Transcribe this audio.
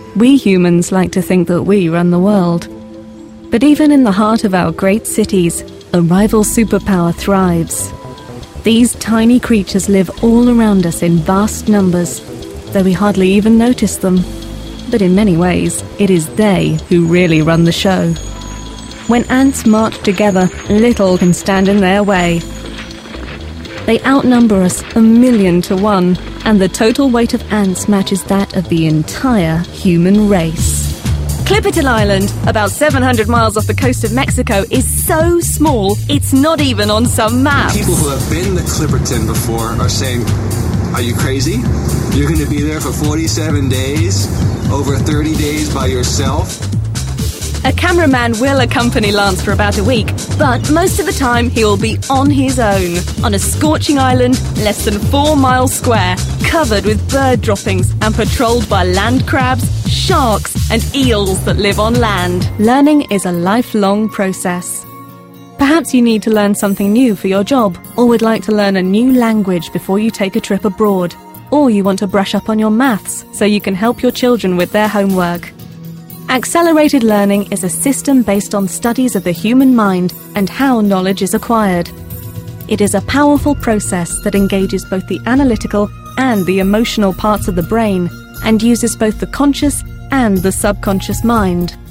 We humans like to think that we run the world. But even in the heart of our great cities, a rival superpower thrives. These tiny creatures live all around us in vast numbers, though we hardly even notice them. But in many ways, it is they who really run the show. When ants march together, little can stand in their way. They outnumber us 1,000,000 to 1, and the total weight of ants matches that of the entire human race. Clipperton Island, about 700 miles off the coast of Mexico, is so small, it's not even on some maps. People who have been to Clipperton before are saying, are you crazy? You're going to be there for 47 days, over 30 days by yourself? A cameraman will accompany Lance for about a week, but most of the time he will be on his own, on a scorching island less than 4 miles square, covered with bird droppings and patrolled by land crabs, sharks and eels that live on land. Learning is a lifelong process. Perhaps you need to learn something new for your job, or would like to learn a new language before you take a trip abroad, or you want to brush up on your maths so you can help your children with their homework. Accelerated learning is a system based on studies of the human mind and how knowledge is acquired. It is a powerful process that engages both the analytical and the emotional parts of the brain and uses both the conscious and the subconscious mind.